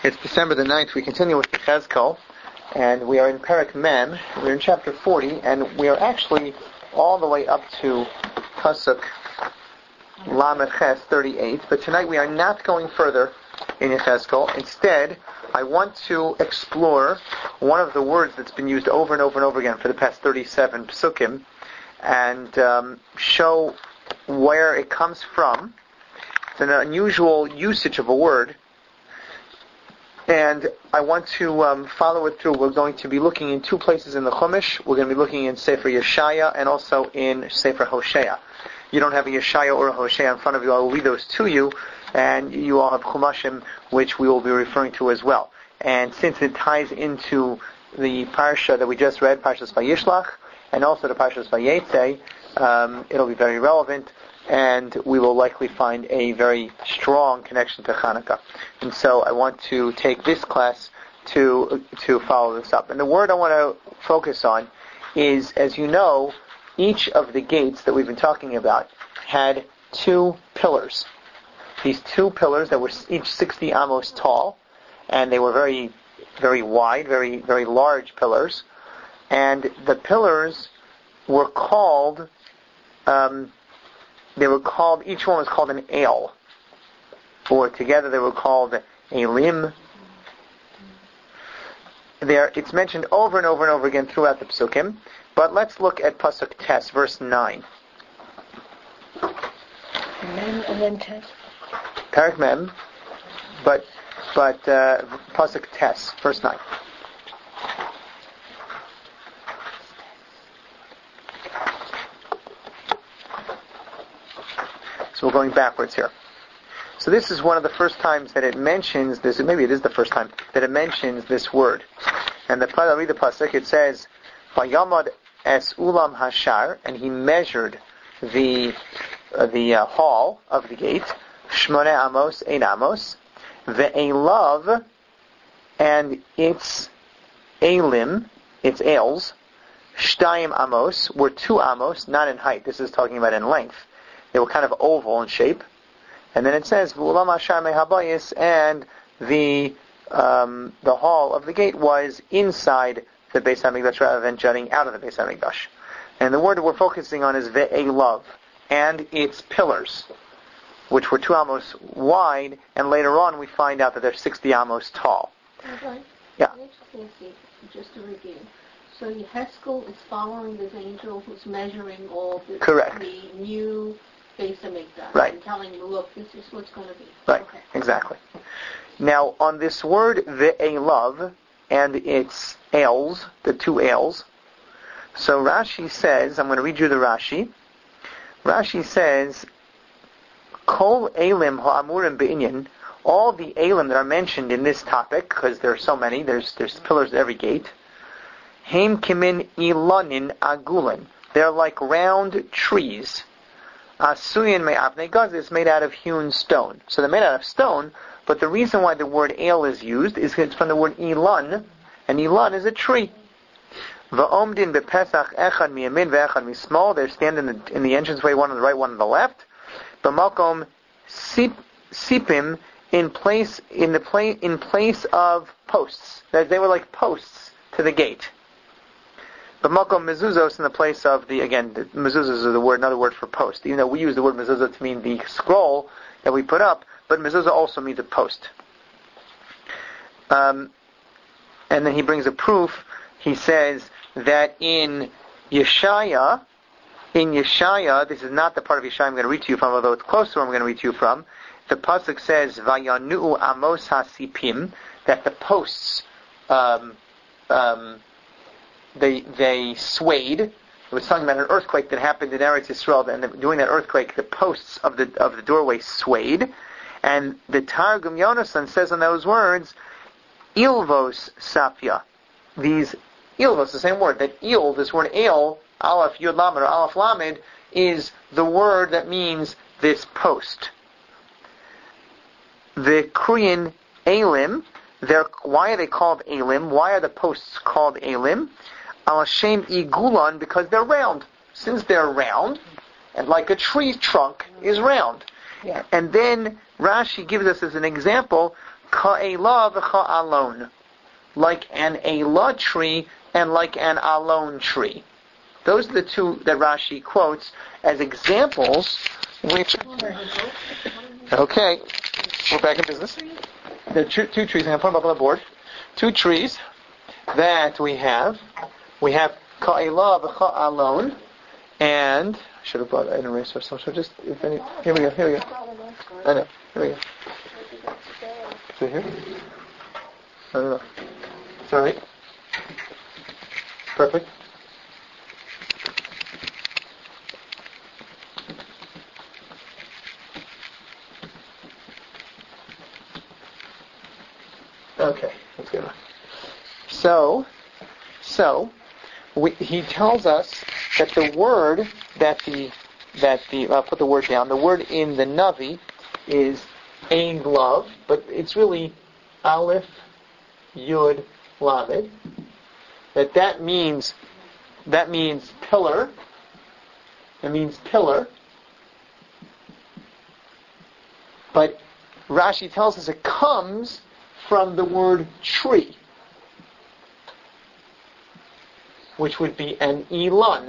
It's December the 9th. We continue with Chezkel, and we are in Perek Mem. We're in chapter 40, and we are actually all the way up to Pasuk Lamed Ches 38. But tonight we are not going further in Chezkel. Instead, I want to explore one of the words that's been used over and over and over again for the past 37 Psukim, and show where it comes from. It's an unusual usage of a word, and I want to follow it through. We're going to be looking in two places in the Chumash. We're going to be looking in Sefer Yeshaya and also in Sefer Hosea. You don't have a Yeshaya or a Hosea in front of you. I will read those to you, and you all have Chumashim, which we will be referring to as well. And since it ties into the parsha that we just read, Parshas Vayishlach, and also the Parshas Vayetze, it'll be very relevant, and we will likely find a very strong connection to Hanukkah. And so I want to take this class to follow this up. And the word I want to focus on is, as you know, each of the gates that we've been talking about had two pillars. These two pillars that were each 60 amos tall, and they were very, very wide, very, very large pillars. And the pillars were called, each one was called an ale, or together they were called a limb. It's mentioned over and over and over again throughout the Psukim, but let's look at Pasuk Tes, verse 9. Mem and then Tes? Perek Mem, but Pasuk Tes, verse 9. So we're going backwards here. So this is one of the first times that it mentions this, maybe it is the first time that it mentions this word. And I'll read the pasuk. It says, "Vayamad es ulam hashar," and he measured the hall of the gate, shmone amos, 8 amos, ve'elav, and its elim, its ales, shtayim amos, were 2 amos, not in height. This is talking about in length. They were kind of oval in shape. And then it says, "V'ulam hashar mehabayis," and the hall of the gate was inside the Beis HaMikdash rather than jutting out of the Beis HaMikdash. And the word that we're focusing on is ve'elav, and its pillars, which were 2 amos wide, and later on we find out that they're 60 amos tall. Okay. Yeah. Just to review. So Yehezkel is following this angel who's measuring all the new Beis HaMikdash, right, and telling him, look, this is what's going to be. Right, okay. Exactly. Now, on this word, ve'elav, and its ales, the 2 ales, so Rashi says, I'm going to read you the Rashi. Rashi says, Kol elim ha'amurim be'inyan, all the elim that are mentioned in this topic, because there are so many, there's pillars at every gate, Heim kimin ilanin agulin, they're like round trees. Asuyin me'avnei gaz, is made out of hewn stone. So they're made out of stone, but the reason why the word ale is used is it's from the word ilan, and ilan is a tree. Va'omdin bepesach echad miyamin ve'echad mismol, they're standing in the entranceway, one on the right, one on the left. B'makom sipim, in place of posts. They were like posts to the gate. B'makom mezuzos, in the place of mezuzos is another word for post. Even though we use the word mezuzah to mean the scroll that we put up, but mezuzah also means a post. And then he brings a proof. He says that in Yeshaya, this is not the part of Yeshaya I'm going to read to you from, although it's close to where I'm going to read to you from. The pasuk says, "Vayanu'u amos hasipim," that the posts, they swayed. It was talking about an earthquake that happened in Eretz Yisrael, and during that earthquake, the posts of the doorway swayed. And the Targum Yonasan says on those words, "Ilvos sapia." These ilvos, the same word, that il, this word el, aleph yud lamed or aleph lamed, is the word that means this post. The Korean elim, why are they called elim? Why are the posts called elim? Al Shem igulan, because they're round. Since they're round, and like a tree trunk is round. Yeah. And then Rashi gives us as an example Ka'ela v'cha'alon, like an elah tree and like an alon tree. Those are the two that Rashi quotes as examples. Okay, we're back in business. There are two trees. I'm going to put them up on the board. Two trees that we have. We have Ka'ela v'cha'alon, and I should have brought an eraser. So just if any. Here we go. I know. Here we go. Is it here? I don't know. It's all right. Perfect. Okay, that's good. He tells us that the word I'll put the word down. The word in the Navi is ein lav, but it's really aleph yud lamed. That means pillar. It means pillar. But Rashi tells us it comes from the word tree, which would be an Elon.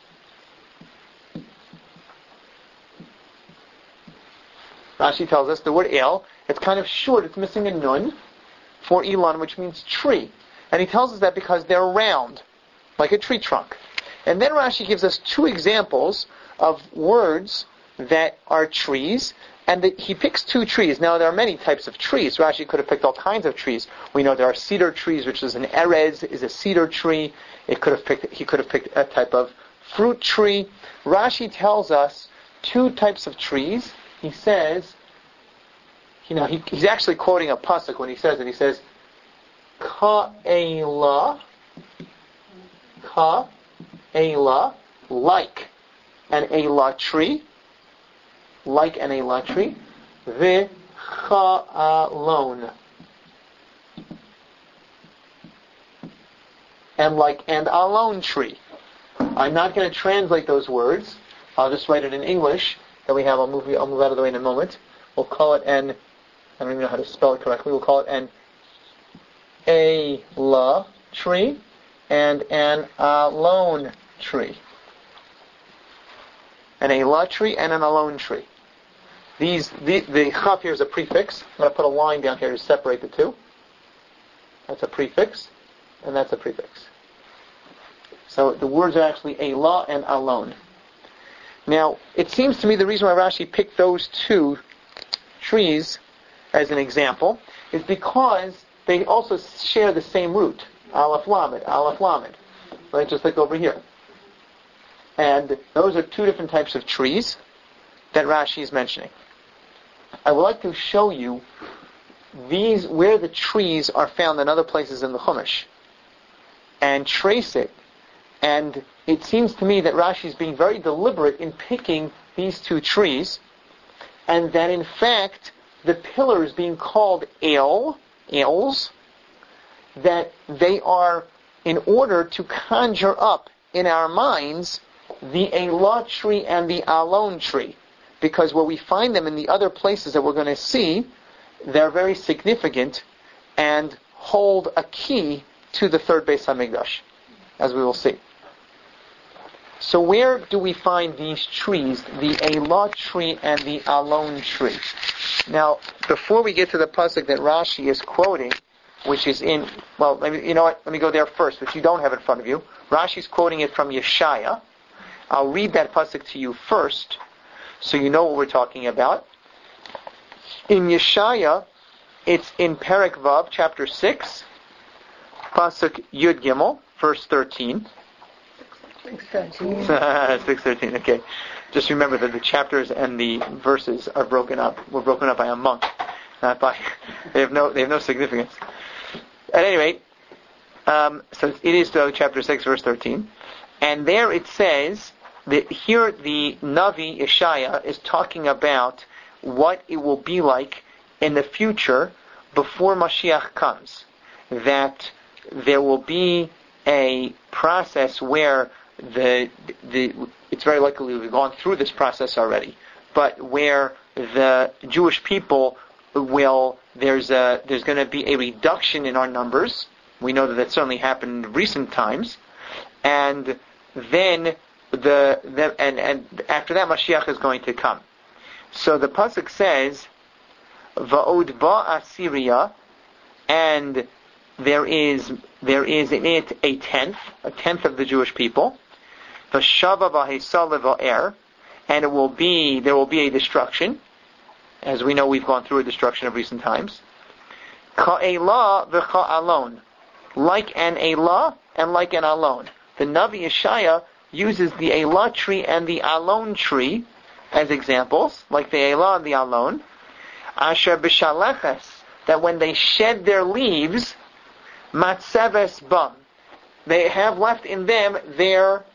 Rashi tells us the word El, it's kind of short, it's missing a nun for Elon, which means tree. And he tells us that because they're round, like a tree trunk. And then Rashi gives us two examples of words that are trees, and he picks two trees. Now, there are many types of trees. Rashi could have picked all kinds of trees. We know there are cedar trees, which is an erez, is a cedar tree. He could have picked a type of fruit tree. Rashi tells us two types of trees. He says, he's actually quoting a pasuk when he says it. He says, Ka'ela, like an elah tree, v'cha'alon, and like an alon tree. I'm not going to translate those words. I'll just write it in English that we have. I'll move out of the way in a moment. We'll call it I don't even know how to spell it correctly. We'll call it an elah tree and an alon tree. An elah tree and an alon tree. The chaf here is a prefix. I'm going to put a line down here to separate the two. That's a prefix, and that's a prefix. So the words are actually elah and alon. Now, it seems to me the reason why Rashi picked those two trees as an example is because they also share the same root, aleph lamed. Right, just like over here. And those are two different types of trees that Rashi is mentioning. I would like to show you where the trees are found in other places in the Chumash and trace it. And it seems to me that Rashi is being very deliberate in picking these two trees, and that in fact the pillars being called els, that they are in order to conjure up in our minds the elah tree and the alon tree. Because where we find them in the other places that we're going to see, they're very significant and hold a key to the third Beis HaMikdash, as we will see. So where do we find these trees, the elah tree and the alon tree? Now, before we get to the pasuk that Rashi is quoting, which is in, let me go there first, which you don't have in front of you. Rashi's quoting it from Yeshaya. I'll read that pasuk to you first, so you know what we're talking about. In Yeshaya, it's in Perek Vav, chapter 6, pasuk Yud Gimel, verse 13. 6:13. 6:13. Okay. Just remember that the chapters and the verses are broken up. We're broken up by a month, not by. They have no significance. At any rate, so it is chapter 6, verse 13, and there it says that here the Navi Yeshaya is talking about what it will be like in the future before Mashiach comes. That there will be a process where it's very likely we've gone through this process already, but where the Jewish people will there's going to be a reduction in our numbers. We know that certainly happened in recent times, and then and after that Mashiach is going to come. So the pasuk says, "Va'od ba Assyria," and there is in it a tenth of the Jewish people. V'shava v'hesal v'er, and there will be a destruction. As we know, we've gone through a destruction of recent times. Ka'elah v'cha'alon, like an elah and like an alon. The Navi Yeshaya uses the elah tree and the alon tree as examples, like the elah and the alon. Asher b'shaleches, that when they shed their leaves, matzeves bam, they have left in them their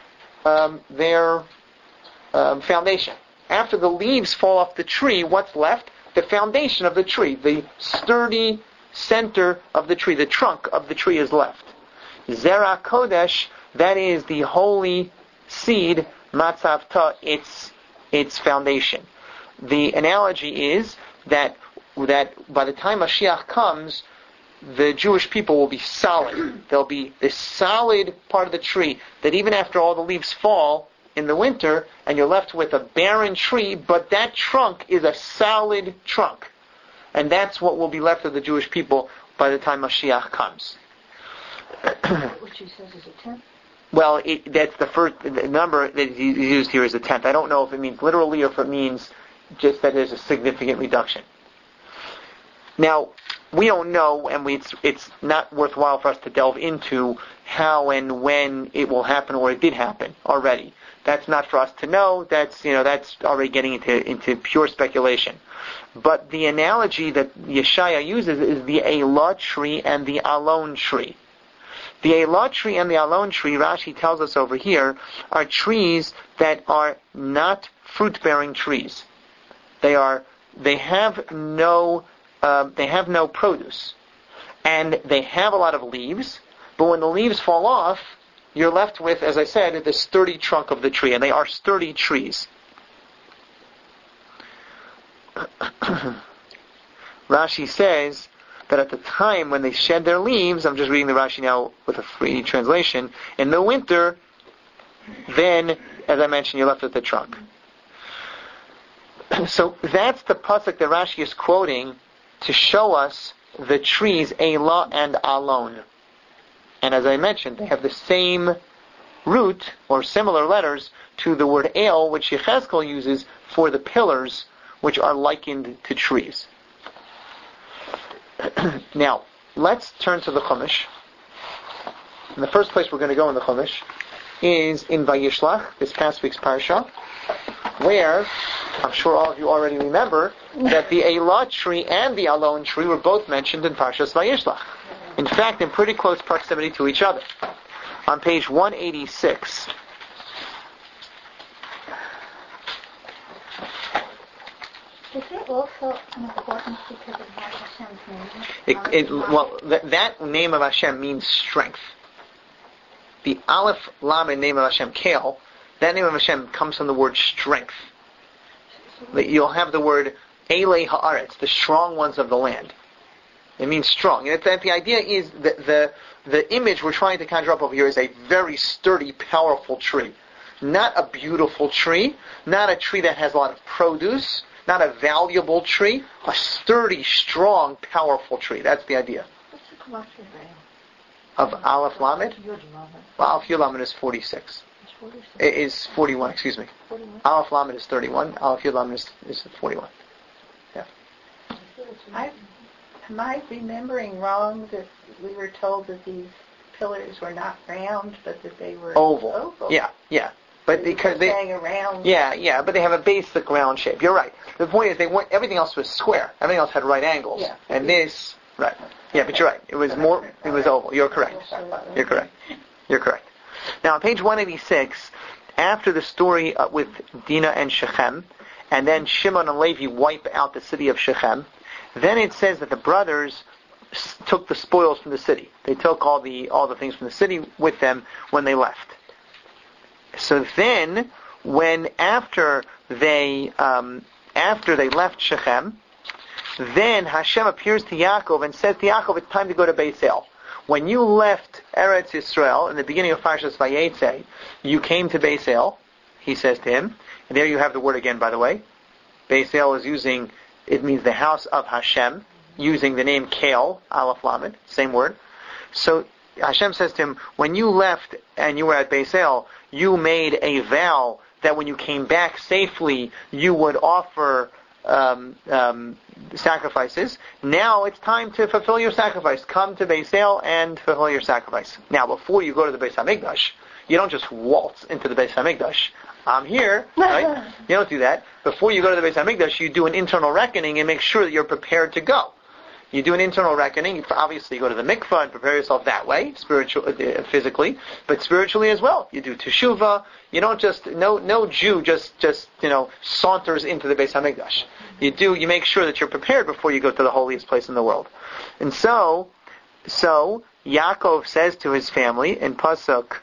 foundation. After the leaves fall off the tree, what's left? The foundation of the tree, the sturdy center of the tree, the trunk of the tree is left. Zera Kodesh, that is the holy seed, matzavta, its foundation. The analogy is that by the time Mashiach comes, the Jewish people will be solid. They'll be this solid part of the tree that even after all the leaves fall in the winter, and you're left with a barren tree, but that trunk is a solid trunk. And that's what will be left of the Jewish people by the time Mashiach comes. Which he says is a tenth? Well, that's the number that is used here is a tenth. I don't know if it means literally or if it means just that there's a significant reduction. Now, we don't know, and it's not worthwhile for us to delve into how and when it will happen or it did happen already. That's not for us to know. That's already getting into pure speculation. But the analogy that Yeshaya uses is the elah tree and the alon tree. The elah tree and the alon tree, Rashi tells us over here, are trees that are not fruit-bearing trees. They have no produce, and they have a lot of leaves. But when the leaves fall off, you're left with, as I said, the sturdy trunk of the tree, and they are sturdy trees. Rashi says that at the time when they shed their leaves, I'm just reading the Rashi now with a free translation, in the winter, then, as I mentioned, you're left with the trunk. So that's the pasuk that Rashi is quoting to show us the trees, elah and alon. And as I mentioned, they have the same root or similar letters to the word el, which Yechezkel uses for the pillars, which are likened to trees. Now, let's turn to the Chumash. And the first place we're going to go in the Chumash is in Vayishlach, this past week's parsha, where I'm sure all of you already remember that the elah tree and the alon tree were both mentioned in Parshas Vayishlach. In fact, in pretty close proximity to each other. On page 186. Is it also important because it has Hashem's name? That name of Hashem means strength. The Aleph Lamed name of Hashem, Kale, that name of Hashem comes from the word strength. You'll have the word Elei Haaretz, the strong ones of the land. It means strong. And the idea is that the image we're trying to conjure up over here is a very sturdy, powerful tree. Not a beautiful tree, not a tree that has a lot of produce, not a valuable tree, a sturdy, strong, powerful tree. That's the idea. What's the Colossian name? Of Aleph Lamed? Well, Aleph Yud Lamed is 46. It's 46. It is 41, excuse me. 41. Aleph Lamed is 31. Aleph Yud Lamed is 41. Yeah. Am I remembering wrong that we were told that these pillars were not round, but that they were oval? Yeah. But because they around. Yeah, but they have a basic round shape. You're right. The point is everything else was square. Everything else had right angles. Yeah. And this, right. Yeah, but you're right. It was oval. You're correct. Now on page 186, after the story with Dinah and Shechem, and then Shimon and Levi wipe out the city of Shechem, then it says that the brothers took the spoils from the city. They took all the things from the city with them when they left. So then, after they left Shechem, Then Hashem appears to Yaakov and says to Yaakov, it's time to go to Beis El. When you left Eretz Yisrael, in the beginning of Parshas Vayetze, you came to Beis El, he says to him. And there you have the word again, by the way. Beis El is using, it means the house of Hashem, using the name Kel, Aleph Lamed, same word. So Hashem says to him, when you left and you were at Beis El, you made a vow that when you came back safely, you would offer sacrifices. Now it's time to fulfill your sacrifice. Come to Beis El and fulfill your sacrifice. Now, before you go to the Beis HaMikdash, you don't just waltz into the Beis HaMikdash. I'm here, right? You don't do that. Before you go to the Beis HaMikdash, you do an internal reckoning and make sure that you're prepared to go. You do an internal reckoning. Obviously, you go to the mikvah and prepare yourself that way, physically, but spiritually as well. You do teshuvah. You don't just no Jew just saunters into the Beis Hamikdash. You make sure that you're prepared before you go to the holiest place in the world. And so Yaakov says to his family in Pasuk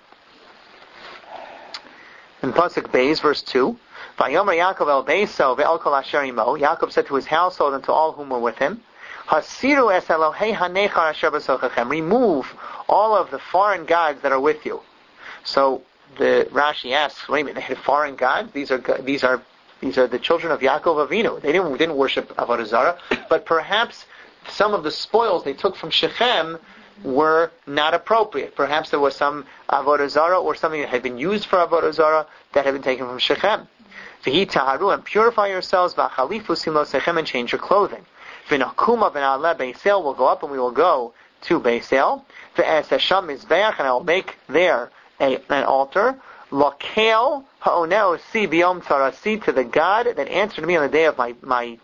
Beis, verse 2, Vayomer Yaakov el Beiso ve'el kol asher imo. Yaakov said to his household and to all whom were with him, Hasiru es Elohei hanechar asher b'sochachem. Remove all of the foreign gods that are with you. So the Rashi asks, wait a minute, they had foreign gods? These are the children of Yaakov Avinu. They didn't worship Avodah Zarah, but perhaps some of the spoils they took from Shechem were not appropriate. Perhaps there was some Avodah Zarah or something that had been used for Avodah Zarah that had been taken from Shechem. V'hi taharu, and purify yourselves, v'achalifu simo sechem, and change your clothing. V'nakuma v'na'aleh Beis El, we'll go up and we will go to Beis El. V'es Hashem mizbeach, and I will make there an altar. Lakel ha'oneo si biyom tzarasi, to the God that answered me on the day of my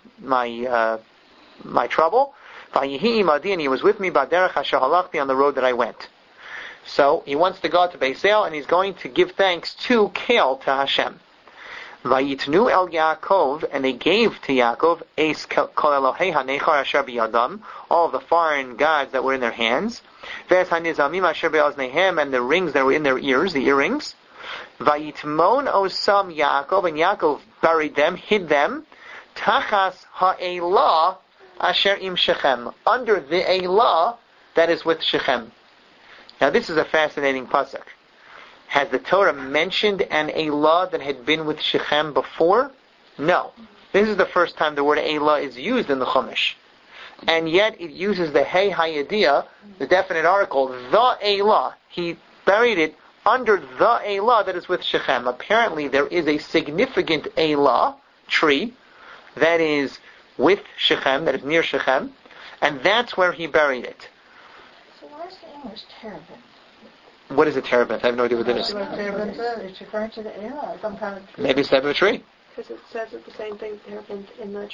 trouble. V'yihi imadi, and he was with me b'derech asher halachti, on the road that I went. So he wants to go to Beis El, and he's going to give thanks to Kel, to Hashem. Vayitnu el Yaakov, and they gave to Yaakov es kol Elohei hanechar asher biyadam, all of the foreign gods that were in their hands, ves hanizamim asher be'oznehem, and the rings that were in their ears, the earrings. Vayitmon osam Yaakov, and Yaakov buried them, hid them, tachas ha'elah asher im Shechem, under the elah that is with Shechem. Now this is a fascinating pasuk. Has the Torah mentioned an elah that had been with Shechem before? No. This is the first time the word elah is used in the Chumash. And yet it uses the hey hayadiyah, the definite article, the elah. He buried it under the elah that is with Shechem. Apparently there is a significant elah tree that is with Shechem, that is near Shechem, and that's where he buried it. So where's the English terebinth? What is a terebinth? I have no idea what that is. It's referring to the elah, some kind of tree. Maybe it's the type of a tree. Because it says it's the same thing, terebinth, in in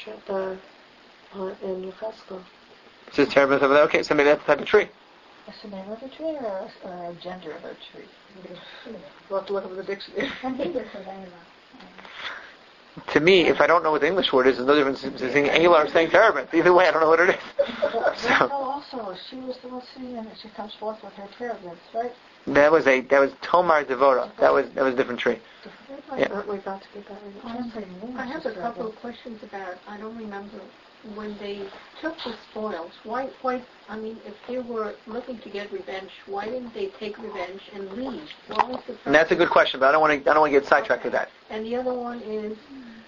Yechezkel. It says terebinth over there. Okay, so maybe that's the type of tree. It's the name of a tree or a gender of a tree? We'll have to look up the dictionary. To me, if I don't know what the English word is, there's no difference between saying elah or saying terebinth. Either way, I don't know what it is. Rachel also, she was the one singing, and she comes forth with her terebinth, right? That was Tomar Devora. That was a different tree. Yeah. We're about to get that. I have a couple of questions about. I don't remember when they took the spoils. Why? If they were looking to get revenge, why didn't they take revenge and leave? What was the? And that's a good question, but I don't want to get sidetracked with that. And the other one is,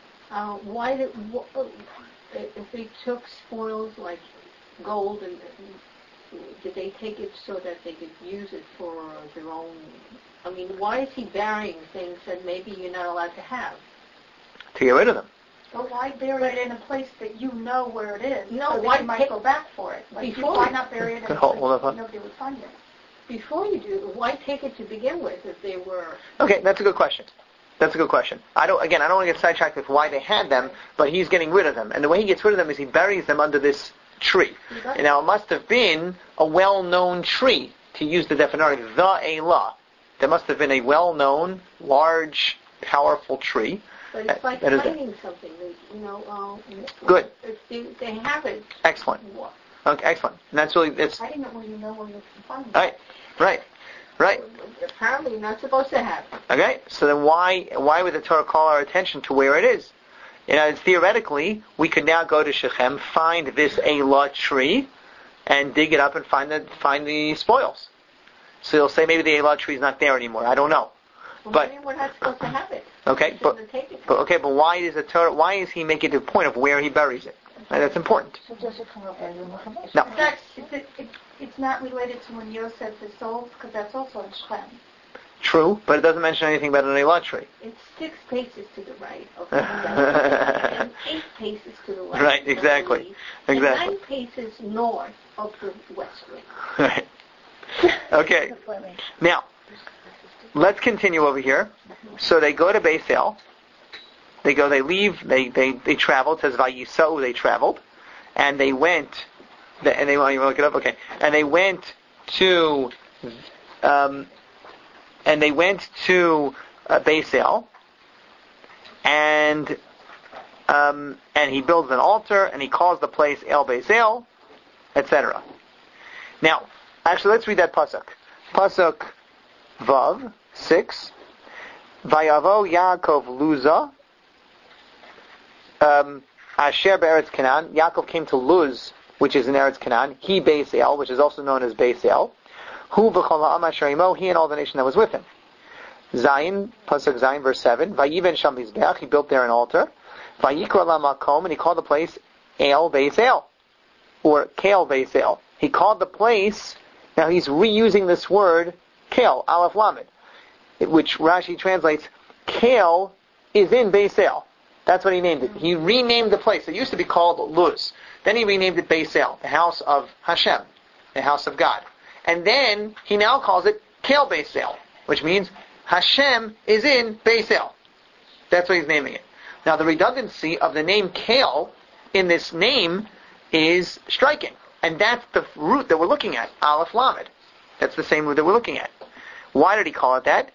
if they took spoils like gold and did they take it so that they could use it for their own? Why is he burying things that maybe you're not allowed to have? To get rid of them. But why bury it in a place that you know where it is? No, so why you might go back for it? Why not bury it in a place nobody would find it? Before you do, why take it to begin with if they were? Okay, that's a good question. I don't want to get sidetracked with why they had them, but he's getting rid of them. And the way he gets rid of them is he buries them under this tree. And now it must have been a well-known tree, to use the definition, the elah. There must have been a well-known, large, powerful tree. But it's like finding something, Good. If they have it. Excellent. Okay, excellent. And that's really, I didn't know where you know where you can find it. Right. Apparently you're not supposed to have it. Okay, so then why would the Torah call our attention to where it is? Theoretically, we could now go to Shechem, find this Eilah tree, and dig it up and find the spoils. So you'll say maybe the Eilah tree is not there anymore. I don't know. Well, but maybe we're not supposed to have it. Okay, but why is the Torah? Why is he making the point of where he buries it? And that's important. So does it come up as a No. It's not related to when Yosef is sold, because that's also in Shechem. True, but it doesn't mention anything about an Eilah tree. It's 6 paces to the right of the and 8 paces to the left. Right, exactly. And 9 paces north of the west wing. Right. Okay. Now, let's continue over here. So they go to Beis El. They leave, they travel. It says Vayisau, they traveled. And they went, and they want you to look it up? Okay. And they went to, Beis El. And he builds an altar, and he calls the place El Beis El, etc. Now, actually, let's read that pasuk. Pasuk Vav 6. Vayavo Yaakov Luza Asher Be'eretz Canaan. Yaakov came to Luz, which is in Eretz Canaan. He Beis El, which is also known as Beis El. Hu v'chol ha'am asher imo. He and all the nation that was with him. Zayin, pasuk Zayin, verse 7. Vayiven sham mizbeach. He built there an altar. Vayikra la'makom, and he called the place El Beis El, or Kel Beis El. He called the place. Now he's reusing this word Kel, Aleph Lamed, which Rashi translates, Kel is in Beis El. That's what he named it. He renamed the place. It used to be called Luz. Then he renamed it Beis El, the house of Hashem, the house of God. And then he now calls it Kel Beis El, which means Hashem is in Beis El. That's what he's naming it. Now the redundancy of the name Kel in this name is striking. And that's the root that we're looking at, Aleph Lamed. That's the same root that we're looking at. Why did he call it that?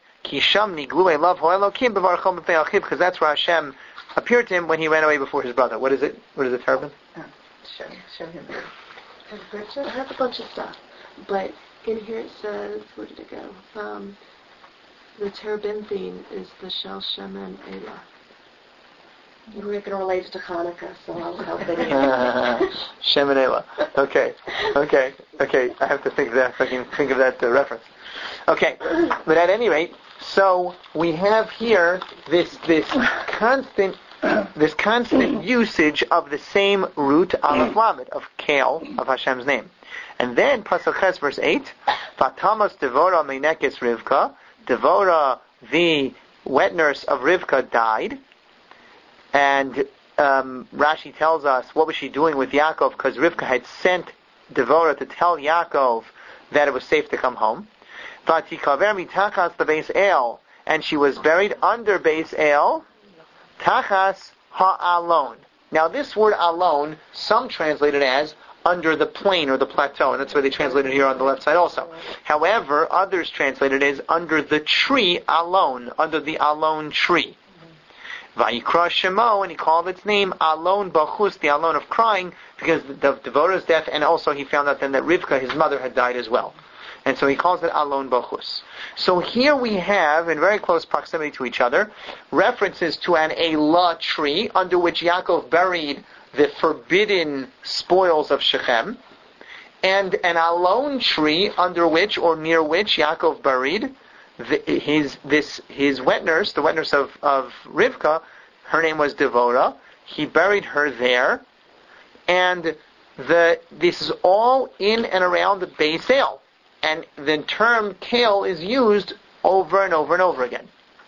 Because that's where Hashem appeared to him when he ran away before his brother. What is it? What is it, Terabin? Show him. I have a bunch of stuff, but in here it says, where did it go? The terebinthine is the Shel Shemen Elah. We're going to relate it to Hanukkah, so I'll help it in. Shemen Elah. Okay. I have to think of that so I can think of that reference. Okay, but at any rate, so we have here this constant usage of the same root Aleph Lamed of Kel, of Hashem's name. And then Pasuk Ches verse 8, Vatamas Devora Meinekes Rivka. Devora, the wet nurse of Rivka, died. And Rashi tells us, what was she doing with Yaakov? Because Rivka had sent Devora to tell Yaakov that it was safe to come home. Vatikaver mitachas the Beis El, and she was buried under Beis El, tachas ha'alon. Now this word alon, some translate it as under the plain or the plateau, and that's why they translate it here on the left side also. However, others translate it as under the tree alon, under the alon tree. Vayikra Shemo, and he called its name Alon Bachus, the Alon of crying, because the Devorah's death, and also he found out then that Rivka, his mother, had died as well. And so he calls it Alon Bachus. So here we have, in very close proximity to each other, references to an Eilah tree, under which Yaakov buried the forbidden spoils of Shechem, and an Alon tree, under which, or near which, Yaakov buried his wet nurse, the wet nurse of Rivka. Her name was Devorah. He buried her there, and this is all in and around the Beis El, and the term Kel is used over and over and over again.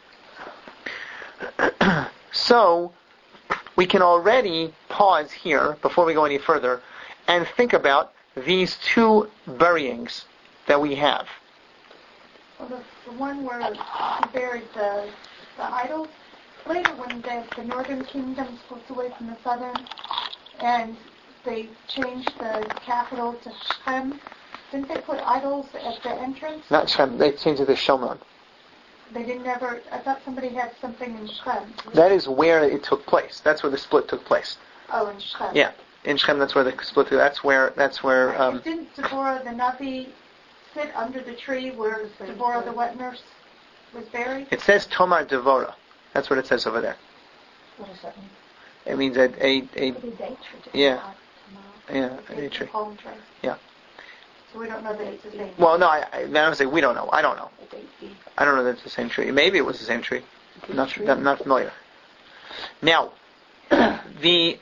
So we can already pause here before we go any further and think about these two buryings that we have. Well, the one where he buried the idols, later when the northern kingdom splits away from the southern, and they changed the capital to Shechem, didn't they put idols at the entrance? Not Shechem, they changed it to Shomron. They didn't ever, I thought somebody had something in Shechem. That is where it took place. That's where the split took place. Oh, in Shechem. Yeah, in Shechem, that's where the split took place. That's where. Didn't Devorah the Navi sit under the tree where Devorah the wet nurse was buried? It says Tomar Devorah. That's what it says over there. What does that mean? It means a yeah, a tree. Palm tree. Yeah. So we don't know that it's the same. Well, no, I don't say we don't know. I don't know. I don't know that it's the same tree. Maybe it was the same tree. I'm not familiar. Now, the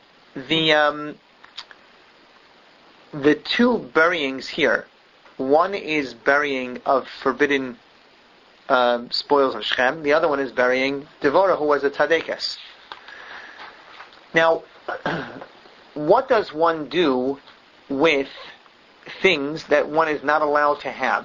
two buryings here. One is burying of forbidden spoils of Shechem. The other one is burying Devorah, who was a tzaddikus. Now, what does one do with things that one is not allowed to have?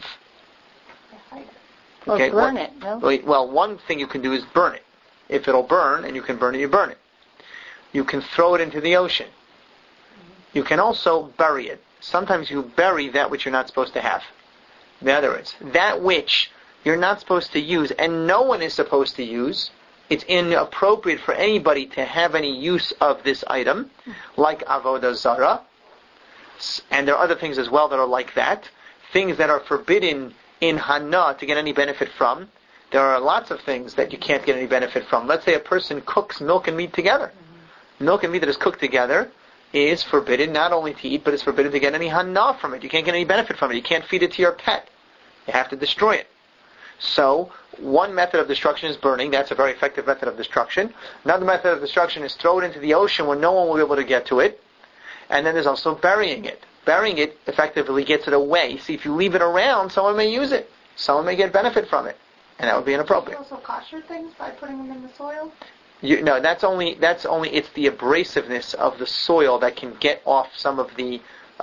Okay, burn it, no? Well, one thing you can do is burn it. If it'll burn, and you can burn it, you burn it. You can throw it into the ocean. You can also bury it. Sometimes you bury that which you're not supposed to have. In other words, that which you're not supposed to use, and no one is supposed to use, it's inappropriate for anybody to have any use of this item, like avodah zara, and there are other things as well that are like that, things that are forbidden in Hana to get any benefit from. There are lots of things that you can't get any benefit from. Let's say a person cooks milk and meat together. Milk and meat that is cooked together is forbidden not only to eat, but it's forbidden to get any Hana from it. You can't get any benefit from it. You can't feed it to your pet. You have to destroy it. So, one method of destruction is burning. That's a very effective method of destruction. Another method of destruction is throw it into the ocean where no one will be able to get to it. And then there's also burying it. Burying it effectively gets it away. See, if you leave it around, someone may use it. Someone may get benefit from it. And that would be inappropriate. Can you also kosher things by putting them in the soil? No, that's only it's the abrasiveness of the soil that can get off some of the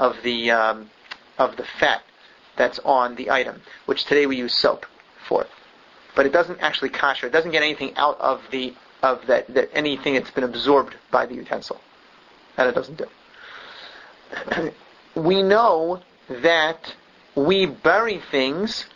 fat that's on the item, which today we use soap for. But it doesn't actually kosher. It doesn't get anything out of that anything that's been absorbed by the utensil. That it doesn't do. We know that we bury things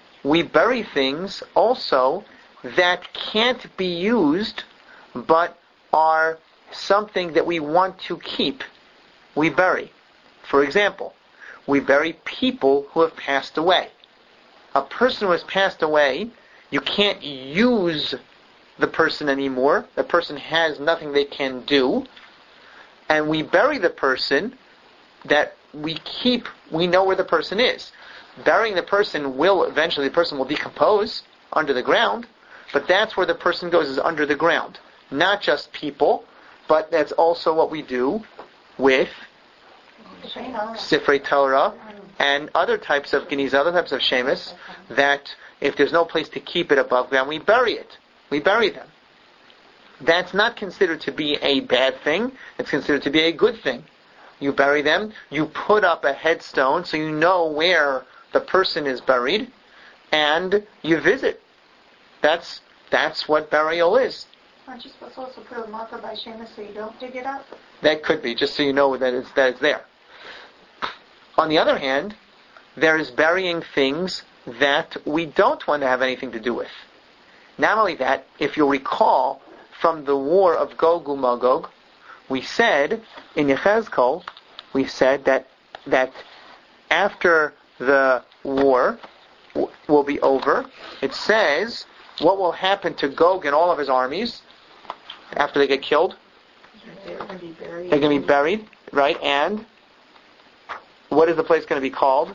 also that can't be used but are something that we want to keep. We bury. For example, we bury people who have passed away. A person who has passed away, you can't use the person anymore. The person has nothing they can do. And we bury the person that we keep. We know where the person is. Burying the person the person will decompose under the ground, but that's where the person goes, is under the ground. Not just people, but that's also what we do with Sifrei Torah and other types of Geniza, other types of Shemus, that if there's no place to keep it above ground, we bury it. We bury them. That's not considered to be a bad thing. It's considered to be a good thing. You bury them, you put up a headstone so you know where the person is buried, and you visit. That's what burial is. Aren't you supposed to also put a marker by Shemus so you don't dig it up? That could be, just so you know that it's there. On the other hand, there is burying things that we don't want to have anything to do with. Not only that, if you'll recall from the war of Gog uMagog, we said in Yechezkel, that after the war will be over, it says what will happen to Gog and all of his armies after they get killed. They're going to be buried. They're going to be buried, right? And what is the place going to be called?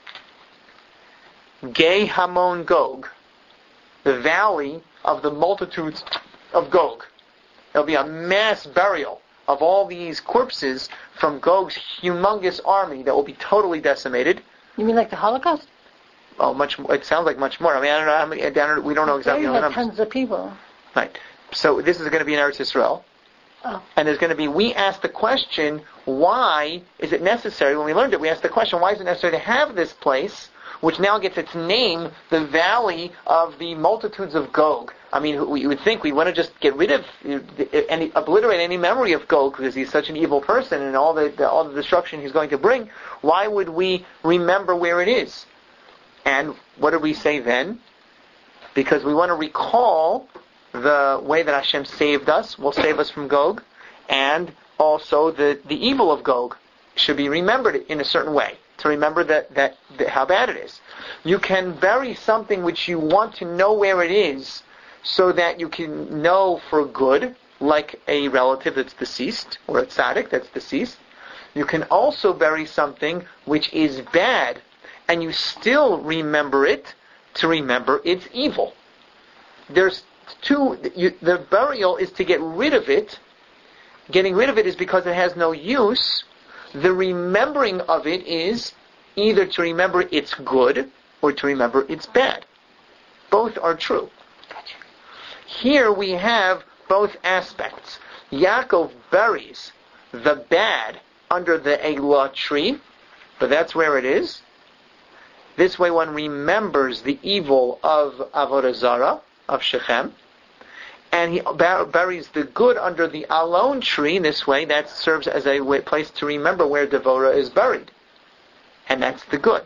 Gei Hamon Gog, the valley of the multitudes of Gog. There'll be a mass burial of all these corpses from Gog's humongous army that will be totally decimated. You mean like the Holocaust? Oh, it sounds like much more. I mean, I don't know how many. We don't know exactly the numbers. Tons of people. Right. So this is going to be in Eretz Yisrael. Oh. And there's going to be, we ask the question, why is it necessary? When we learned it, we asked the question, why is it necessary to have this place, which now gets its name, the Valley of the Multitudes of Gog? I mean, you would think we want to just get rid of, obliterate any memory of Gog because he's such an evil person and all the destruction he's going to bring. Why would we remember where it is? And what did we say then? Because we want to recall the way that Hashem saved us, will save us from Gog, and also the evil of Gog should be remembered in a certain way, to remember that how bad it is. You can bury something which you want to know where it is, so that you can know for good, like a relative that's deceased, or a tzaddik that's deceased. You can also bury something which is bad, and you still remember it to remember its evil. There's the burial is to get rid of it. Getting rid of it is because it has no use. The remembering of it is either to remember it's good or to remember it's bad. Both are true. Here we have both aspects. Yaakov buries the bad under the Eilah tree, but that's where it is. This way one remembers the evil of Avodah Zarah, of Shechem, and he buries the good under the Alon tree. This way that serves as a place to remember where Devorah is buried, and that's the good.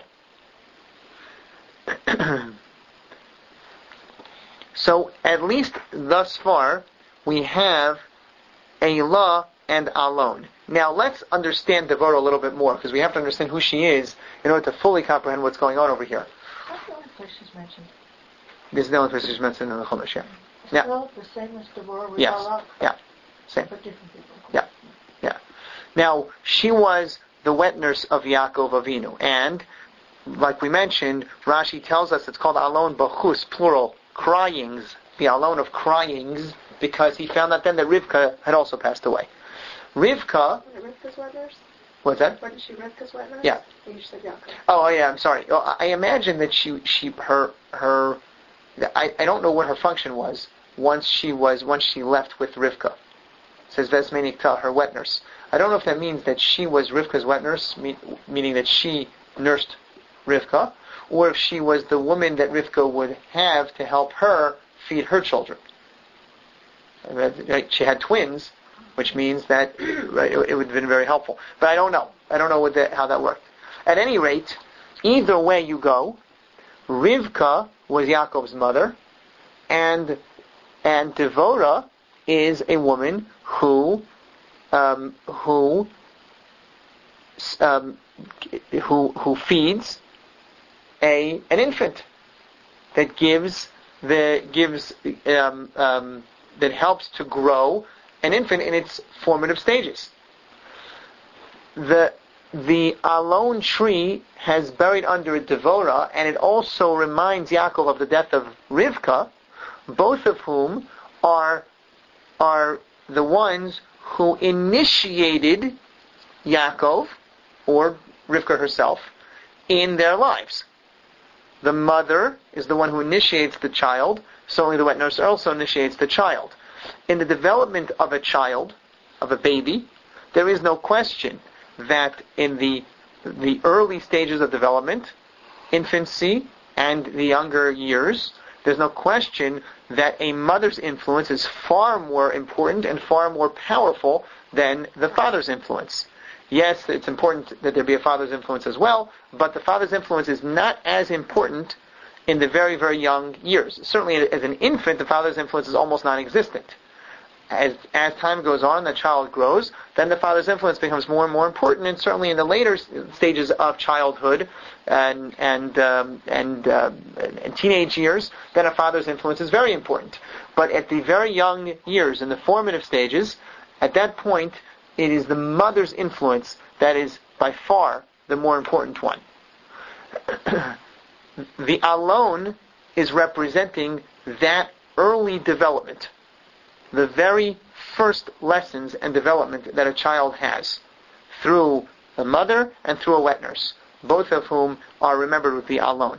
So at least thus far we have Eilah and Alon. Now let's understand Devorah a little bit more, because we have to understand who she is in order to fully comprehend what's going on over here. That's the only place she's mentioned. This is the only place she's mentioned in the Chumash, yeah. Yeah. Still the same as Devorah with Yes. Barak, Yeah. Same. but different people. Yeah. Yeah. Now, she was the wet nurse of Yaakov Avinu, and like we mentioned, Rashi tells us it's called Alon Bachus, plural, cryings, the Alon of cryings, because he found out then that Rivka had also passed away. Rivka... Rivka's wet nurse? What's that? What, is she Rivka's wet nurse? Yeah. You just said Yaakov. Oh, yeah, I'm sorry. I imagine that I don't know what her function was once she left with Rivka. It says Vesmenikta, her wet nurse. I don't know if that means that she was Rivka's wet nurse, meaning that she nursed Rivka, or if she was the woman that Rivka would have to help her feed her children. She had twins, which means that it would have been very helpful. But I don't know. I don't know how that worked. At any rate, either way you go, Rivka was Yaakov's mother, and Devorah is a woman who feeds an infant that helps to grow an infant in its formative stages. The Alon tree has buried under it Devorah, and it also reminds Yaakov of the death of Rivka, both of whom are the ones who initiated Yaakov, or Rivka herself, in their lives. The mother is the one who initiates the child, certainly the wet nurse also initiates the child. In the development of a child, of a baby, there is no question that in the early stages of development, infancy and the younger years, there's no question that a mother's influence is far more important and far more powerful than the father's influence. Yes, it's important that there be a father's influence as well, but the father's influence is not as important in the very, very young years. Certainly as an infant, the father's influence is almost non-existent. As time goes on, the child grows, then the father's influence becomes more and more important, and certainly in the later stages of childhood and teenage years, then a father's influence is very important. But at the very young years, in the formative stages, at that point, it is the mother's influence that is by far the more important one. The Alon is representing that early development, the very first lessons and development that a child has through the mother and through a wet nurse, both of whom are remembered with the Alon.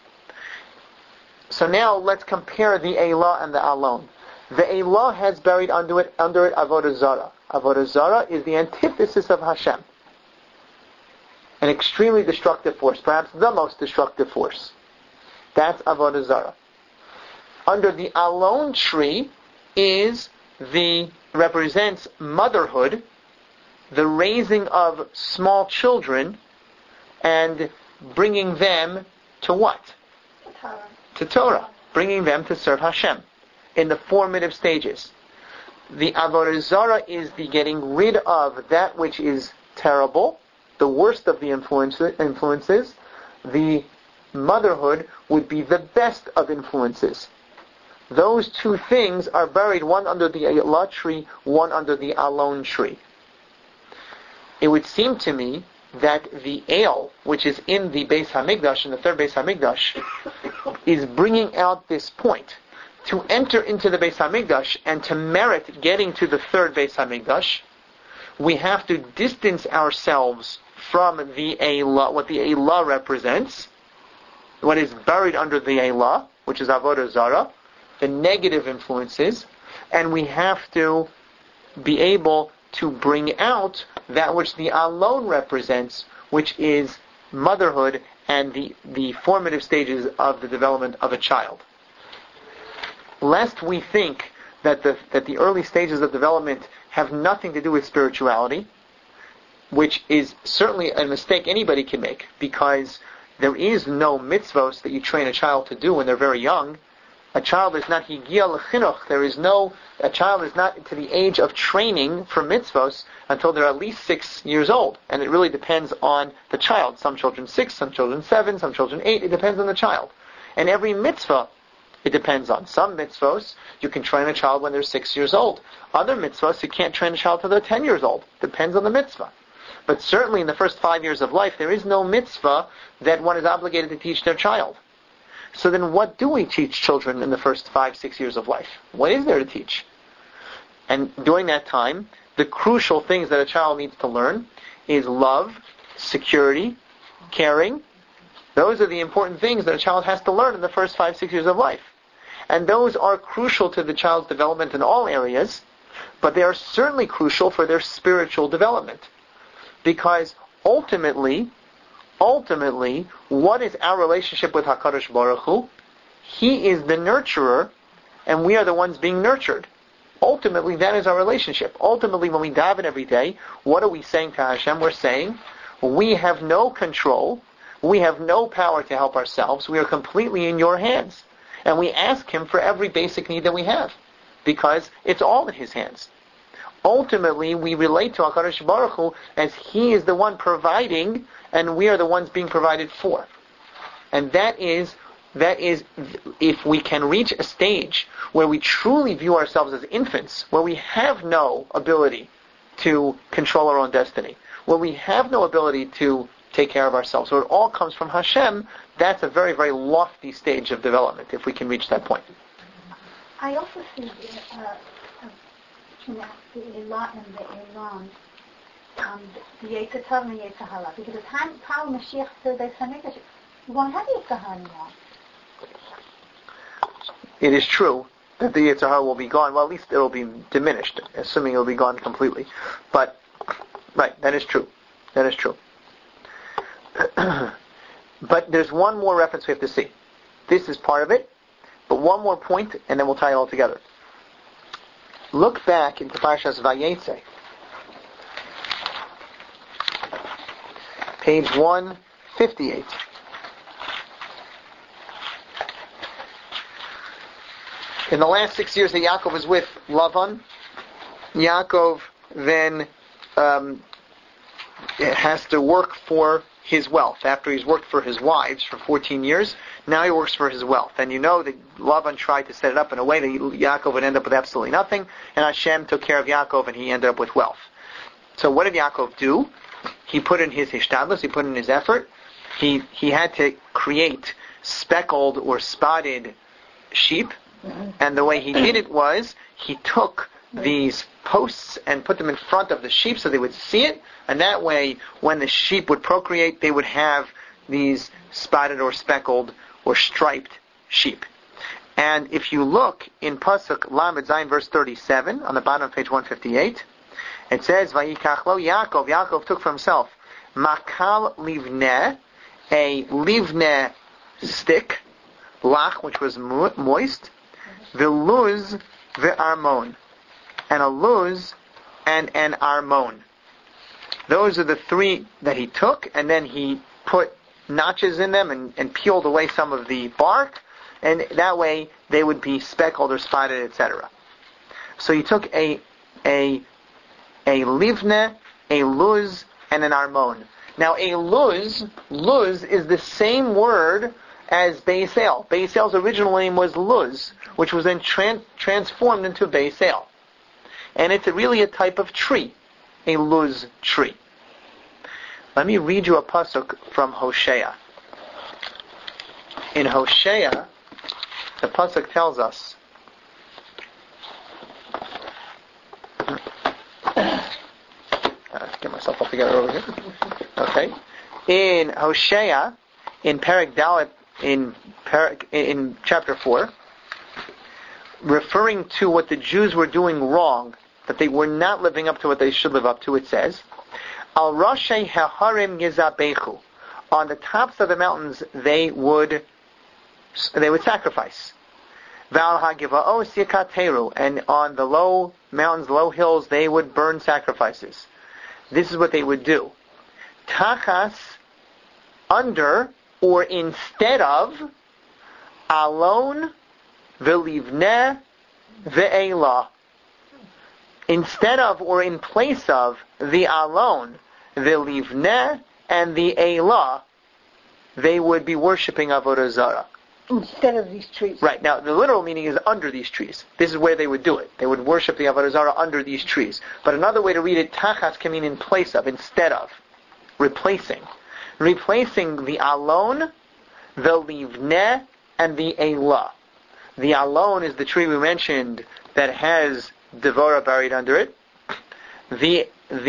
So now let's compare the Eilah and the Alon. The Eilah has buried under it Avodah Zarah. Avodah Zarah is the antithesis of Hashem. An extremely destructive force, perhaps the most destructive force. That's Avodah Zarah. Under the Alon tree represents motherhood, the raising of small children, and bringing them to what? To Torah. Bringing them to serve Hashem in the formative stages. The Avodah Zarah is the getting rid of that which is terrible, the worst of the influences. The motherhood would be the best of influences. those two things are buried, one under the Eilah tree, one under the Alon tree. It would seem to me that the Ale, which is in the Beis HaMikdash, in the third Beis HaMikdash, is bringing out this point. To enter into the Beis HaMikdash and to merit getting to the third Beis HaMikdash, we have to distance ourselves from the Eilah, what the Eilah represents, what is buried under the Eilah, which is Avodah Zarah, the negative influences, and we have to be able to bring out that which the Alon represents, which is motherhood and the formative stages of the development of a child. Lest we think that the early stages of development have nothing to do with spirituality, which is certainly a mistake anybody can make, because there is no mitzvos that you train a child to do when they're very young. A child is not higia l'chinuch. A child is not to the age of training for mitzvos until they're at least 6 years old. And it really depends on the child. Some children 6, some children 7, some children 8. It depends on the child. And every mitzvah, it depends on. Some mitzvos, you can train a child when they're 6 years old. Other mitzvos, you can't train a child till they're 10 years old. Depends on the mitzvah. But certainly in the first 5 years of life, there is no mitzvah that one is obligated to teach their child. So then what do we teach children in the first 5-6 years of life? What is there to teach? And during that time, the crucial things that a child needs to learn is love, security, caring. Those are the important things that a child has to learn in the first 5-6 years of life. And those are crucial to the child's development in all areas, but they are certainly crucial for their spiritual development. Because ultimately, what is our relationship with HaKadosh Baruch Hu? He is the nurturer, and we are the ones being nurtured. Ultimately, that is our relationship. Ultimately, when we daven every day, what are we saying to Hashem? We're saying, we have no control, we have no power to help ourselves, we are completely in your hands. And we ask Him for every basic need that we have, because it's all in His hands. Ultimately, we relate to HaKadosh Baruch Hu as He is the one providing, and we are the ones being provided for. And that is, if we can reach a stage where we truly view ourselves as infants, where we have no ability to control our own destiny, where we have no ability to take care of ourselves, where it all comes from Hashem, that's a very, very lofty stage of development, if we can reach that point. I also see the Eilah and the Elon, the Yetzer Tov and the Yetzer Hara. Because the time Mashiach to the Beis HaMikdash, you won't have Yetzer Hara anymore. It is true that the Yetzer Hara will be gone. Well, at least it will be diminished, assuming it will be gone completely. But, right, that is true. That is true. But there's one more reference we have to see. This is part of it, but one more point, and then we'll tie it all together. Look back into Parshas Vayetze, page 158. In the last 6 years that Yaakov was with Lavan, Yaakov then has to work for his wealth. After he's worked for his wives for 14 years, now he works for his wealth. And you know that Lavan tried to set it up in a way that Yaakov would end up with absolutely nothing, and Hashem took care of Yaakov and he ended up with wealth. So what did Yaakov do? He put in his hishtadlus, he put in his effort. He had to create speckled or spotted sheep, and the way he did it was he took these posts and put them in front of the sheep so they would see it, and that way when the sheep would procreate they would have these spotted or speckled or striped sheep. And if you look in Pasuk Lamed Zayin verse 37 on the bottom of page 158, it says Vayikach lo Yaakov took for himself makal livneh, a livneh stick, lach, which was moist, v'luz v'armon, and a luz and an armon. Those are the three that he took, and then he put notches in them and peeled away some of the bark, and that way they would be speckled or spotted, etc. So he took a livneh, a luz, and an armon. Now a luz is the same word as Beis El. Beis El's original name was Luz, which was then transformed into Beis El. And it's really a type of tree, a Luz tree. Let me read you a pasuk from Hosea. In Hosea, the pasuk tells us, get myself all together over here. Okay. In Hosea, in Perek Dalet, in chapter 4, referring to what the Jews were doing wrong, that they were not living up to what they should live up to, it says, Al Roshei Haharim Yizabechu. On the tops of the mountains they would sacrifice. Val HaGivaos Yikateru. And on the low mountains, low hills, they would burn sacrifices. This is what they would do. Tachas, under, or instead of, Alon V'livneh Ve'elah. Instead of, or in place of, the Alon, the Livneh, and the Elah, they would be worshipping Avodah Zarah. Instead of these trees. Right. Now, the literal meaning is under these trees. This is where they would do it. They would worship the Avodah Zarah under these trees. But another way to read it, Tachas, can mean in place of, instead of, replacing. Replacing the Alon, the Livneh, and the Elah. The Alon is the tree we mentioned that has Devorah buried under it. The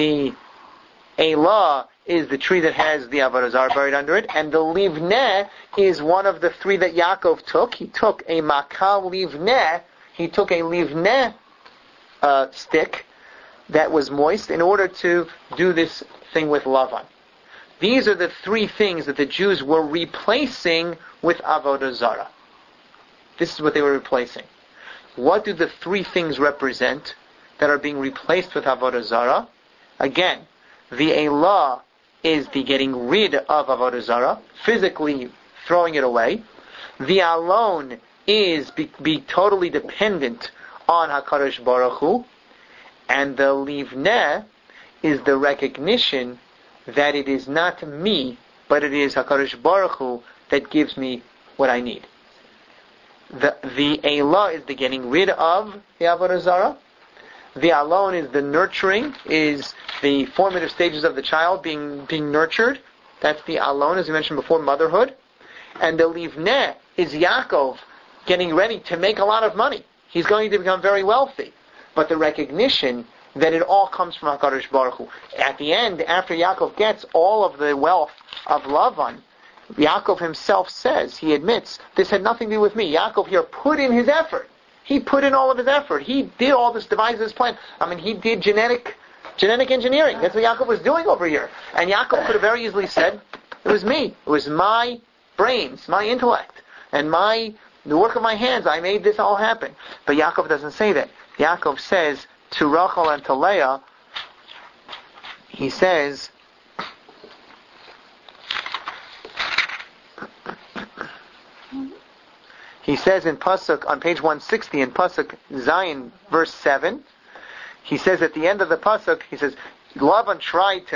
Elah is the tree that has the Avodah Zarah buried under it, and the Livneh is one of the three that Yaakov took. He took a Makal Livneh, he took a Livneh stick that was moist in order to do this thing with Lavan. These are the three things that the Jews were replacing with Avodah Zarah. This is what they were replacing. What do the three things represent that are being replaced with Avodah Zarah? Again, the Elah is the getting rid of Avodah Zarah, physically throwing it away. The Alon is be totally dependent on HaKadosh Baruch Hu. And the Livneh is the recognition that it is not me, but it is HaKadosh Baruch Hu that gives me what I need. The Elah is the getting rid of the Avodah Zarah. The Alon is the nurturing, is the formative stages of the child being nurtured. That's the Alon, as we mentioned before, motherhood. And the Livneh is Yaakov getting ready to make a lot of money. He's going to become very wealthy. But the recognition that it all comes from HaKadosh Baruch Hu. At the end, after Yaakov gets all of the wealth of Lavan, Yaakov himself says, he admits, this had nothing to do with me. Yaakov here put in his effort. He put in all of his effort. He did all this, devised this plan. I mean, he did genetic engineering. That's what Yaakov was doing over here. And Yaakov could have very easily said, it was me. It was my brains, my intellect, and the work of my hands. I made this all happen. But Yaakov doesn't say that. Yaakov says to Rachel and to Leah, he says, in Pasuk, on page 160, in Pasuk Zion, verse 7, he says at the end of the Pasuk, he says, Lavan tried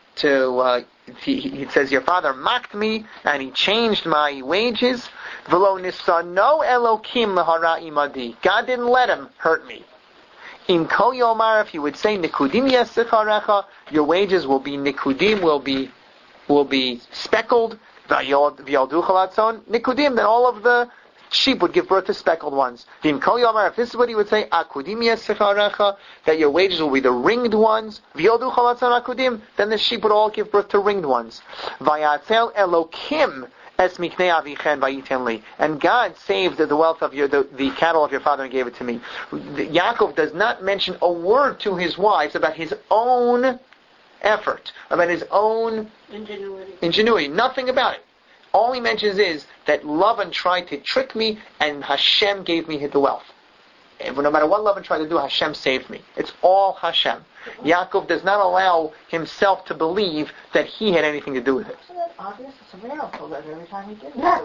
he says, your father mocked me, and he changed my wages. V'lo nisano Elokim l'hara imadi. God didn't let him hurt me. Im kol yomar, if you would say, Nikudim yesicharecha, your wages will be Nikudim, will be speckled. V'yaldu chalatzon Nikudim, then all of the sheep would give birth to speckled ones. V'im kol yomar, if this is what he would say, Akudim yesicharecha, that your wages will be the ringed ones. V'yaldu chalatzon akudim, then the sheep would all give birth to ringed ones. V'yatzel Elokim es miknei avichen vayiten li. And God saved the wealth of the cattle of your father and gave it to me. Yaakov does not mention a word to his wives about his own effort, about his own ingenuity. Nothing about it. All he mentions is that Lavan tried to trick me and Hashem gave me the wealth. And no matter what Lavan tried to do, Hashem saved me. It's all Hashem. Yaakov does not allow himself to believe that he had anything to do with it. Isn't that obvious? It's a miracle that every time he did that.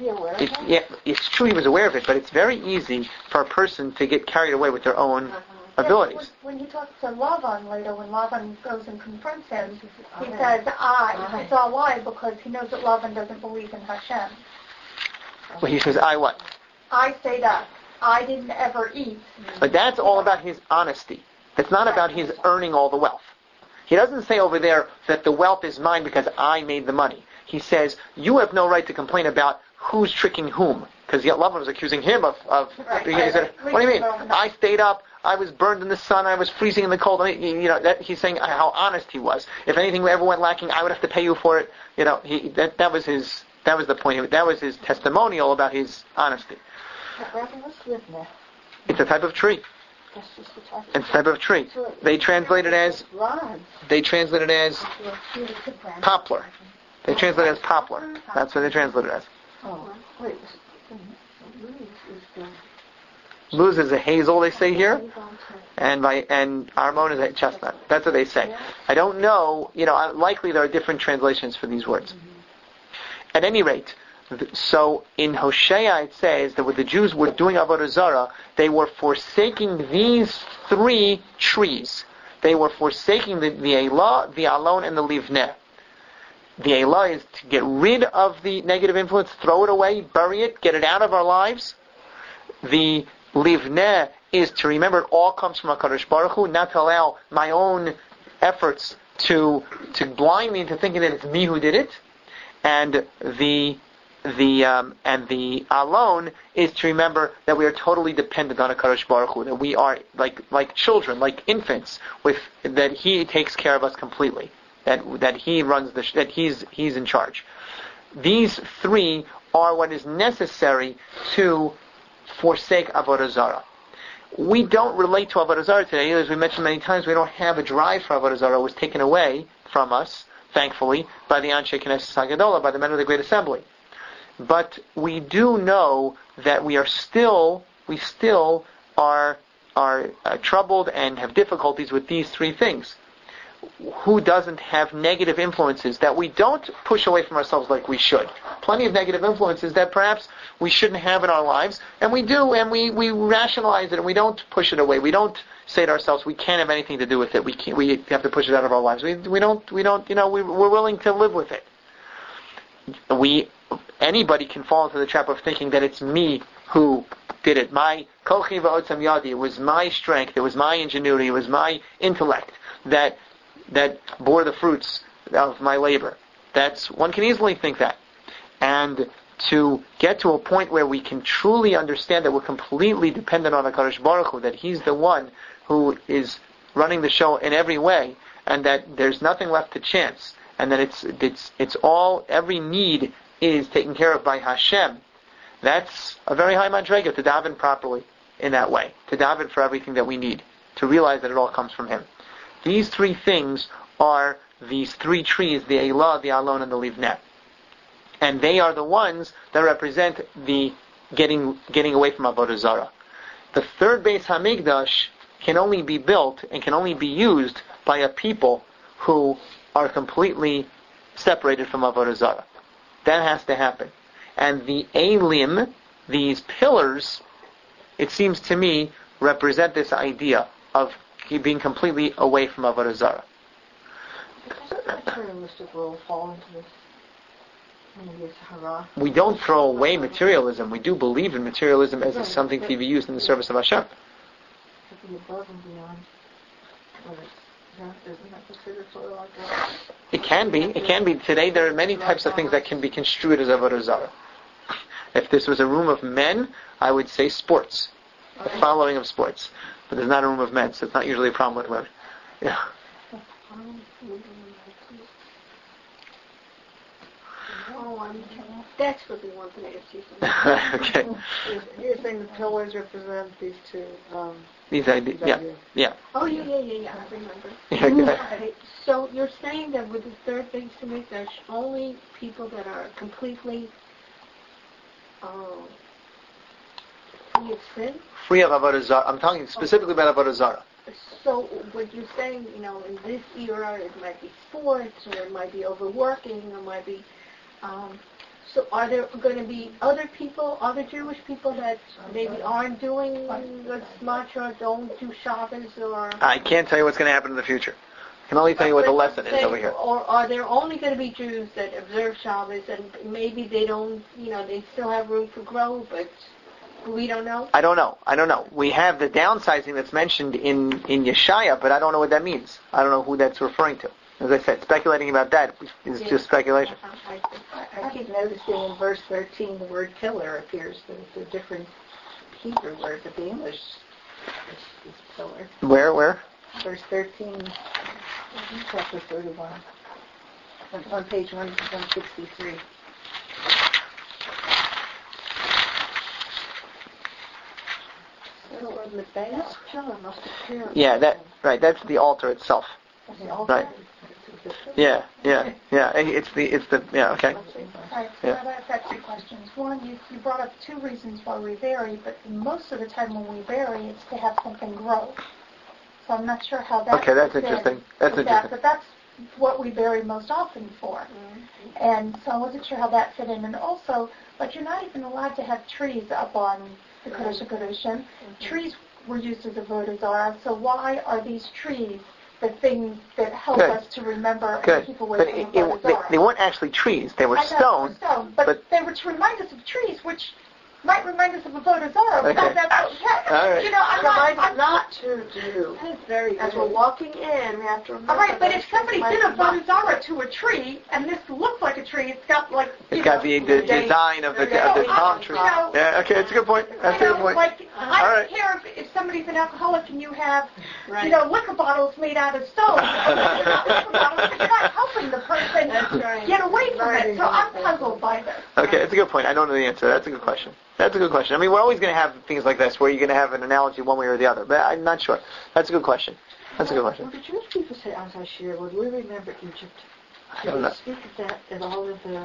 It's true he was aware of it, but it's very easy for a person to get carried away with their own abilities. When he talks to Lavan later, when Lavan goes and confronts him, he says, I. It's all why? Because he knows that Lavan doesn't believe in Hashem. Well, he says, I what? I stayed up. I didn't ever eat. But that's all about his honesty. It's not about his earning all the wealth. He doesn't say over there that the wealth is mine because I made the money. He says, you have no right to complain about who's tricking whom. Because Lavan was accusing him of what do you mean? I stayed up, I was burned in the sun, I was freezing in the cold. He's saying how honest he was. If anything ever went lacking, I would have to pay you for it. That was the point. That was his testimonial about his honesty. It's a type of tree. It's a type of tree. They translate it as poplar. They translate it as poplar. That's what they translate it as. Oh, wait. Luz is a hazel, they say here, and armon is a chestnut. That's what they say. I don't know. Likely there are different translations for these words. At any rate, so in Hosea it says that when the Jews were doing Avodah Zarah, they were forsaking these three trees. They were forsaking the Elah, the Alon, and the Livneh. The Elah is to get rid of the negative influence, throw it away, bury it, get it out of our lives. The Livneh is to remember it all comes from HaKadosh Baruch Hu, not to allow my own efforts to blind me into thinking that it's me who did it. And the Alon is to remember that we are totally dependent on HaKadosh Baruch Hu, that we are like children, like infants, that He takes care of us completely. That He runs that He's in charge. These three are what is necessary to forsake Avodah Zarah. We don't relate to Avodah Zarah today. As we mentioned many times, we don't have a drive for Avodah Zarah. It was taken away from us, thankfully, by the Anshe Knesset HaGadolah, by the men of the Great Assembly. But we do know that we still are troubled and have difficulties with these three things. Who doesn't have negative influences that we don't push away from ourselves like we should? Plenty of negative influences that perhaps we shouldn't have in our lives, and we do, and we rationalize it, and we don't push it away. We don't say to ourselves, we can't have anything to do with it. We have to push it out of our lives. We're willing to live with it. Anybody can fall into the trap of thinking that it's me who did it. My kochi va'otzam yadi, it was my strength, it was my ingenuity, it was my intellect that bore the fruits of my labor. One can easily think that. And to get to a point where we can truly understand that we're completely dependent on HaKadosh Baruch Hu, that He's the one who is running the show in every way, and that there's nothing left to chance, and that it's all, every need is taken care of by Hashem. That's a very high madrega to daven properly in that way, to daven for everything that we need, to realize that it all comes from Him. These three things are these three trees, the Elah, the Alon, and the Livneh. And they are the ones that represent the getting away from Avodah Zarah. The third Beis Hamikdash can only be built and can only be used by a people who are completely separated from Avodah Zarah. That has to happen. And the Elim, these pillars, it seems to me, represent this idea of being completely away from Avodah Zarah. Materialistic will fall into this. We don't throw away materialism. We do believe in materialism as something to be used in the service of Hashem. It can be. Today there are many types of things that can be construed as Avodah Zarah. If this was a room of men, I would say sports. The following of sports. But there's not a room of men, so it's not usually a problem with women. Yeah. That's what we want to ask you. Okay. You're saying the pillars represent these two. These ideas. Yeah. Oh, yeah. I remember. Yeah, So you're saying that with the third Beis Hamikdash, only people that are completely free of sin? Free of Avodah Zarah. I'm talking specifically about Avodah Zarah. So what you're saying, in this era, it might be sports, or it might be overworking, or it might be... So are there going to be other people, other Jewish people that maybe aren't doing as much or don't do Shabbos or... I can't tell you what's going to happen in the future. I can only tell you what the lesson is over here. Or are there only going to be Jews that observe Shabbos and maybe they don't, they still have room for growth, but we don't know? I don't know. We have the downsizing that's mentioned in Yeshaya, but I don't know what that means. I don't know who that's referring to. As I said, speculating about that is just speculation. I keep noticing in verse 13 the word killer appears. It's a different Hebrew word, but the English is killer. Where? Verse 13, chapter 31, on page 163. Killer must appear. Yeah, that's the altar itself. Right. Yeah. It's the okay. Right, so I've got two questions. One, you brought up two reasons why we bury, but most of the time when we bury, it's to have something grow. So I'm not sure how that. Okay, that's interesting. But that's what we bury most often for. Mm-hmm. And so I wasn't sure how that fit in. And also, like, you're not even allowed to have trees up on the Kodesh HaKodashim. Mm-hmm. Trees were used as a Avodah Zarah, so why are these trees the things that help Good. us to remember Good. and keep away But from Avodah Zarah? they weren't actually trees. They were I know, stone. but they were to remind us of trees, which might remind us of Avodah Zarah. Okay. But that's what we have. All right. I'm not to do. That's very As good. we're walking in, we have to remember. All right, but if that somebody might did a be Avodah Zarah to a tree, and this looks like a tree, it's got like It's got the design of the palm tree. Yeah. Okay, it's a good point. That's a good point. Like, I All don't right. care if somebody's an alcoholic and you have, Right. liquor bottles made out of stone. Liquor bottles, you're not helping the person That's right. get away from it. So I'm puzzled by this. Okay, that's a good point. I don't know the answer. That's a good question. I mean, we're always going to have things like this where you're going to have an analogy one way or the other, but I'm not sure. That's a good question. When the Jewish people say Azashir, would we remember Egypt? I Do don't they know. speak of that at all of the,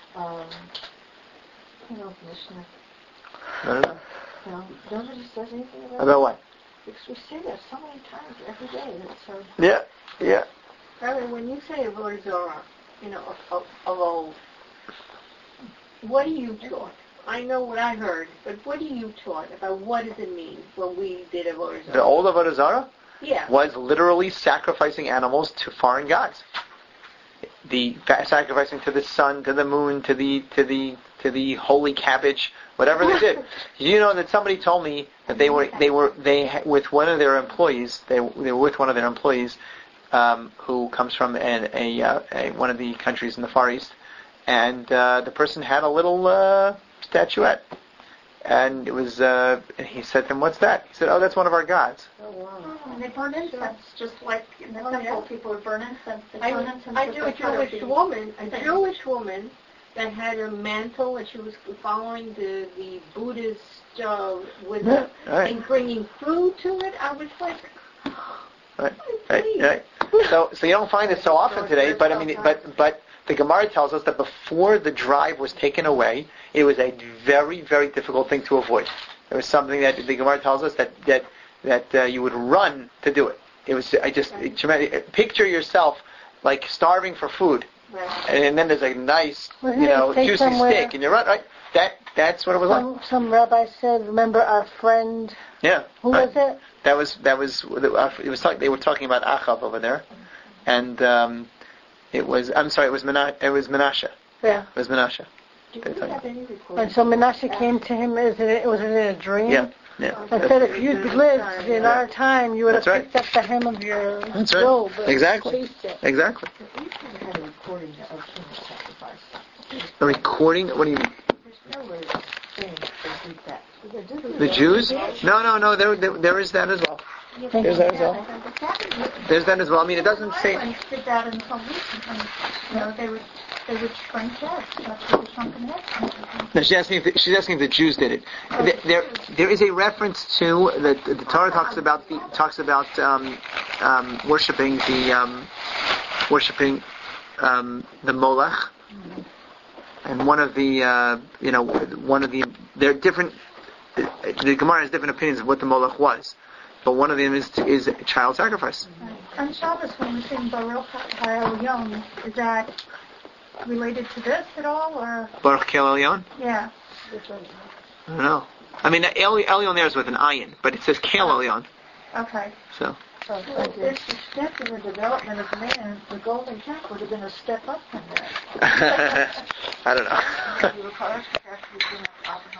Mishnah? I don't know. No, nobody says anything about About what? Because we say that so many times every day. That's so. Yeah. Rather, when you say Avodah Zarah, of old, what are you taught? I know what I heard, but what are you taught about what does it mean when we did Avodah Zarah? The old Avodah Zarah Yeah. was literally sacrificing animals to foreign gods. Sacrificing to the sun, to the moon, to the holy cabbage, whatever they did. You know that somebody told me that they with one of their employees. They were with one of their employees who comes from one of the countries in the Far East, and the person had a little statuette, and it was. He said to them, "What's that?" He said, "Oh, that's one of our gods." Oh, wow. And they burn incense, just like in the temple, people would burn incense. They burn incense I with knew the a Jewish woman that had a mantle and she was following the Buddhist wisdom and bringing food to it. I was like, Right. So you don't find it so often today, but I mean, but the Gemara tells us that before the drive was taken away, it was a very, very difficult thing to avoid. It was something that the Gemara tells us that you would run to do it. It was picture yourself like starving for food, and then there's a nice, juicy steak, and you run right. That's what it was like. Some rabbi said, "Remember our friend." Yeah. Who was it? That was. It was. They were talking about Achav over there, and it was. I'm sorry. It was Menashe. Yeah. It was Menashe. Do we have any recordings? And so Menashe came to him. Was it in a dream? Yeah. And said, if you'd lived in our time, you would have That's picked up the hem of your That's right. robe. and Exactly. chased it. Exactly. We've never had a recording of human sacrifice. A recording. What do you mean? There's nowhere saying they did that. The Jews? No. There is that as well. There's that as well. There's that as well. I mean, it doesn't say. Did that until recently. They would shrink heads. That's what the shrunken heads. No, she's asking if the Jews did it. There is a reference to that the Torah talks about worshiping the Molech, and one of the there are different. The Gemara has different opinions of what the Molech was, but one of them is child sacrifice. On Shabbos, when we sing Baruch HaElyon, is that related to this at all, or? Baruch Kel Elyon? Yeah. I don't know. I mean, Elyon there is with an ayin, but it says Kel Elyon. Okay. So. Well, if it's a step in the development of man, the golden calf would have been a step up from that. I don't know. You were correct.